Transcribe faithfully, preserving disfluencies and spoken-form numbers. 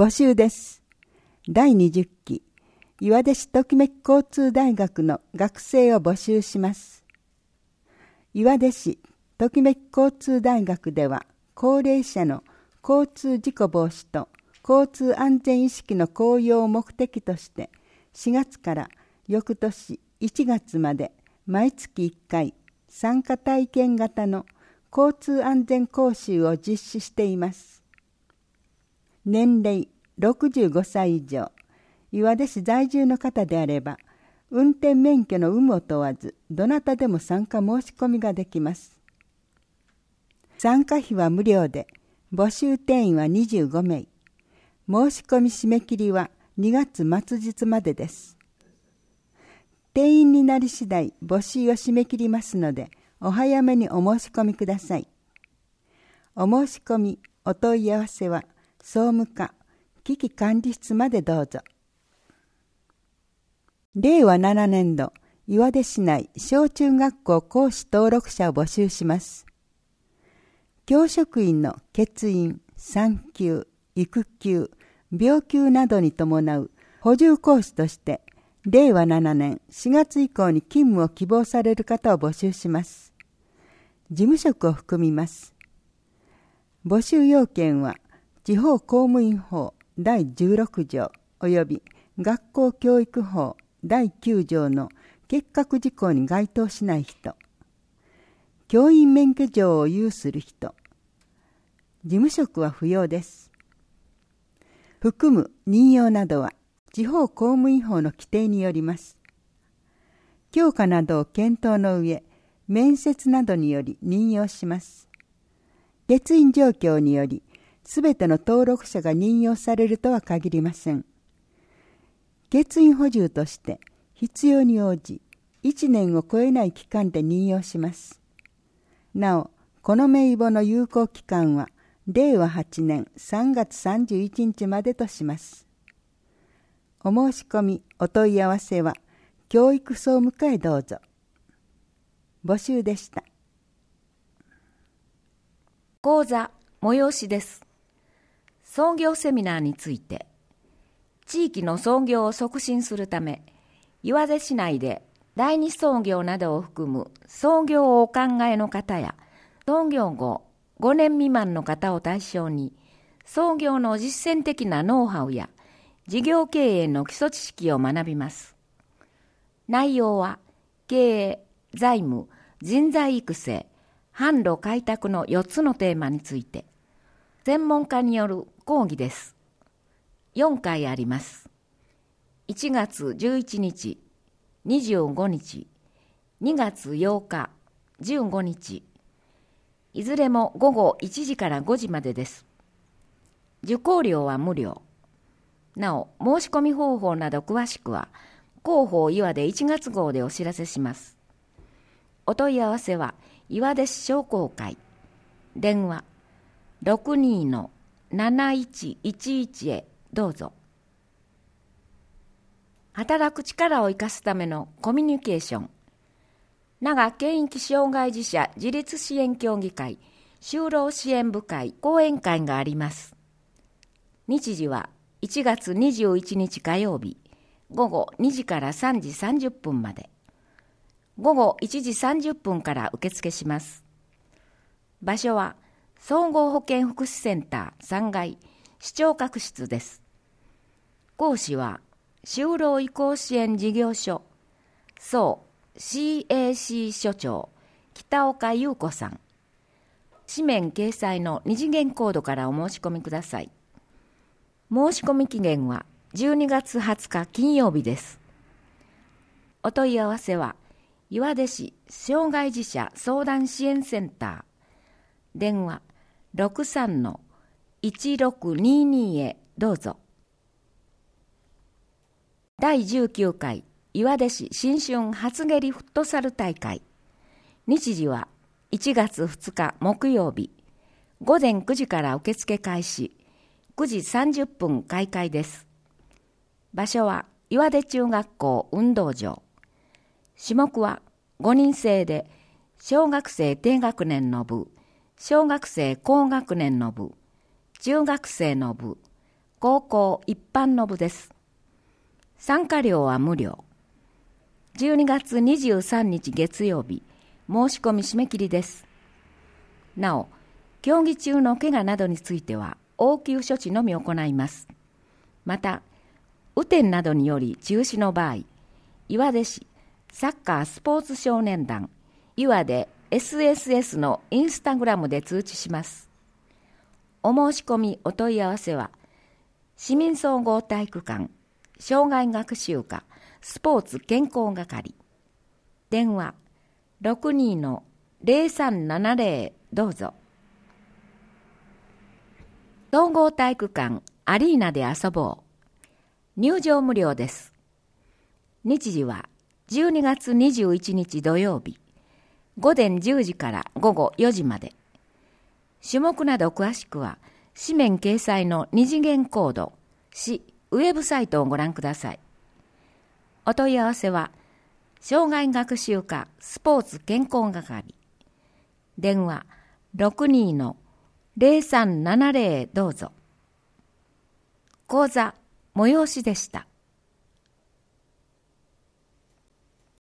募集です。だいにじゅっき岩出市ときめき交通大学の学生を募集します。岩出市ときめき交通大学では、高齢者の交通事故防止と交通安全意識の向上を目的として、しがつから翌年いちがつまで毎月いっかい参加体験型の交通安全講習を実施しています。年齢ろくじゅうごさい以上、岩出市在住の方であれば、運転免許の有無を問わず、どなたでも参加申し込みができます。参加費は無料で、募集定員はにじゅうごめい。申し込み締め切りはにがつ末日までです。定員になり次第募集を締め切りますので、お早めにお申し込みください。お申し込み、お問い合わせは、総務課危機管理室までどうぞ。れいわななねんど、岩出市内小中学校講師登録者を募集します。教職員の欠員、産休、育休、病休などに伴う補充講師として、れいわななねんしがつ以降に勤務を希望される方を募集します。事務職を含みます。募集要件は、地方公務員法だいじゅうろくじょう及び学校教育法だいきゅうじょうの結核事項に該当しない人、教員免許状を有する人、事務職は不要です。含む任用などは地方公務員法の規定によります。教科などを検討の上、面接などにより任用します。欠員状況により、すべての登録者が任用されるとは限りません。欠員補充として必要に応じいちねんを超えない期間で任用します。なお、この名簿の有効期間はれいわはちねんさんがつさんじゅういちにちまでとします。お申し込み、お問い合わせは教育総務課へどうぞ。募集でした。 講座催しです。創業セミナーについて、地域の創業を促進するため、岩出市内で第二創業などを含む創業をお考えの方や、創業後ごねん未満の方を対象に、創業の実践的なノウハウや事業経営の基礎知識を学びます。内容は、経営、財務、人材育成、販路開拓のよっつのテーマについて、専門家による講義です。よんかいあります。いちがつじゅういちにち、にじゅうごにち、にがつようか、じゅうごにち、いずれもごごいちじからごじまでです。受講料は無料。なお、申し込み方法など詳しくは、広報岩出いちがつごうでお知らせします。お問い合わせは、岩出市商工会、電話ろくにーのなないちいちいちへどうぞ。働く力を生かすためのコミュニケーション、長県域障害児者自立支援協議会就労支援部会講演会があります。日時はいちがつにじゅういちにち火曜日、ごごにじからさんじさんじゅっぷんまで。ごごいちじさんじゅっぷんから受付します。場所は総合保健福祉センターさんがい市長閣室です。講師は就労移行支援事業所総 シーエーシー 所長北岡優子さん。紙面掲載の二次元コードからお申し込みください。申し込み期限はじゅうにがつはつか金曜日です。お問い合わせは岩出市障害児者相談支援センター、電話ろくさんのいちろくにーにーへどうぞ。だいじゅうきゅうかい岩出市新春初蹴りフットサル大会。日時はいちがつふつか木曜日、ごぜんくじから受付開始、くじさんじゅっぷん開会です。場所は岩出中学校運動場。種目はごにんせいで小学生低学年の部、小学生高学年の部、中学生の部、 高校一般の部です。参加料は無料。じゅうにがつにじゅうさんにち月曜日、申し込み締め切りです。なお、競技中の怪我などについては応急処置のみ行います。また、雨天などにより中止の場合、岩出市サッカースポーツ少年団岩出 エスエスエス のインスタグラムで通知します。お申し込みお問い合わせは、市民総合体育館障害学習科スポーツ健康係、電話 ろくにーのゼロさんななゼロ どうぞ。総合体育館アリーナで遊ぼう。入場無料です。日時はじゅうにがつにじゅういちにち土曜日、午前じゅうじから午後よじまで。種目など詳しくは、紙面掲載の二次元コード、市ウェブサイトをご覧ください。お問い合わせは、障害学習科スポーツ健康係、電話 ろくにーのゼロさんななゼロ どうぞ。講座、催しでした。